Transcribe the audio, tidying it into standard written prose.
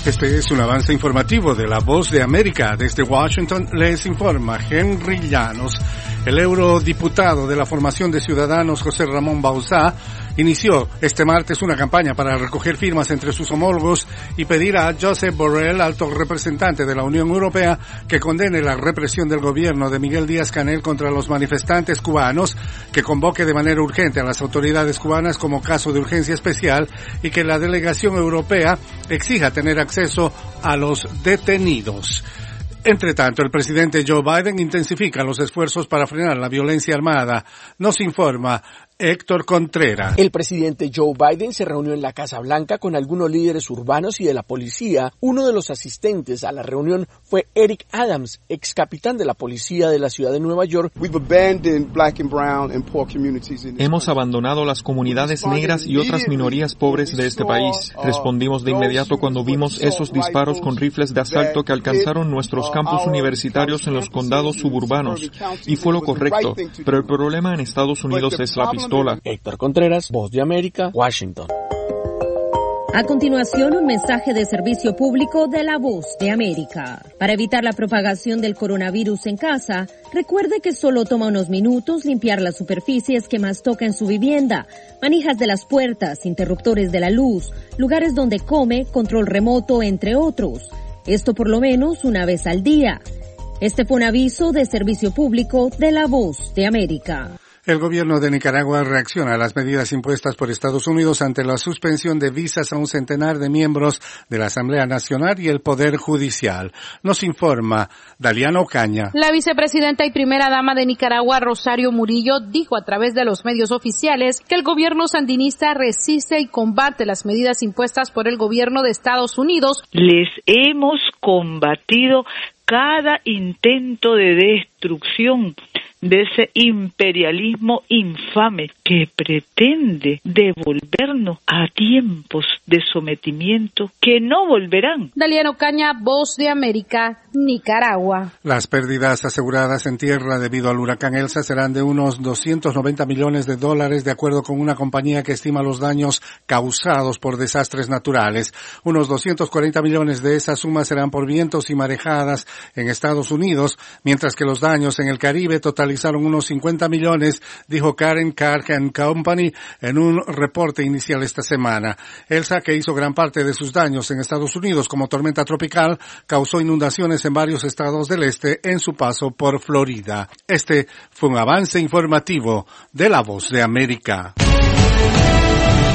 Este es un avance informativo de La Voz de América. Desde Washington les informa Henry Llanos. El eurodiputado de la Formación de Ciudadanos, José Ramón Bauzá, inició este martes una campaña para recoger firmas entre sus homólogos y pedir a Josep Borrell, alto representante de la Unión Europea, que condene la represión del gobierno de Miguel Díaz-Canel contra los manifestantes cubanos, que convoque de manera urgente a las autoridades cubanas como caso de urgencia especial y que la delegación europea exija tener acceso a los detenidos. Entre tanto, el presidente Joe Biden intensifica los esfuerzos para frenar la violencia armada. Nos informa Héctor Contreras. El presidente Joe Biden se reunió en la Casa Blanca con algunos líderes urbanos y de la policía. Uno de los asistentes a la reunión fue Eric Adams, ex capitán de la policía de la ciudad de Nueva York. Hemos abandonado las comunidades negras y otras minorías pobres de este país. Respondimos de inmediato cuando vimos esos disparos con rifles de asalto que alcanzaron nuestros campus universitarios en los condados suburbanos. Y fue lo correcto. Pero el problema en Estados Unidos es la pistola. Héctor Contreras, Voz de América, Washington. A continuación, un mensaje de servicio público de La Voz de América. Para evitar la propagación del coronavirus en casa, recuerde que solo toma unos minutos limpiar las superficies que más toca en su vivienda, manijas de las puertas, interruptores de la luz, lugares donde come, control remoto, entre otros. Esto por lo menos una vez al día. Este fue un aviso de servicio público de La Voz de América. El gobierno de Nicaragua reacciona a las medidas impuestas por Estados Unidos ante la suspensión de visas a un centenar de miembros de la Asamblea Nacional y el Poder Judicial. Nos informa Daliana Ocaña. La vicepresidenta y primera dama de Nicaragua, Rosario Murillo, dijo a través de los medios oficiales que el gobierno sandinista resiste y combate las medidas impuestas por el gobierno de Estados Unidos. Les hemos combatido cada intento de destrucción de ese imperialismo infame que pretende devolvernos a tiempos de sometimiento que no volverán. Daliana Ocaña, Voz de América, Nicaragua. Las pérdidas aseguradas en tierra debido al huracán Elsa serán de unos $290 millones de acuerdo con una compañía que estima los daños causados por desastres naturales. Unos 240 millones de esa suma serán por vientos y marejadas en Estados Unidos, mientras que los daños en el Caribe totalizaron unos 50 millones, dijo Karen Carr & Company en un reporte inicial esta semana. Elsa, que hizo gran parte de sus daños en Estados Unidos como tormenta tropical, causó inundaciones en varios estados del este en su paso por Florida. Este fue un avance informativo de La Voz de América.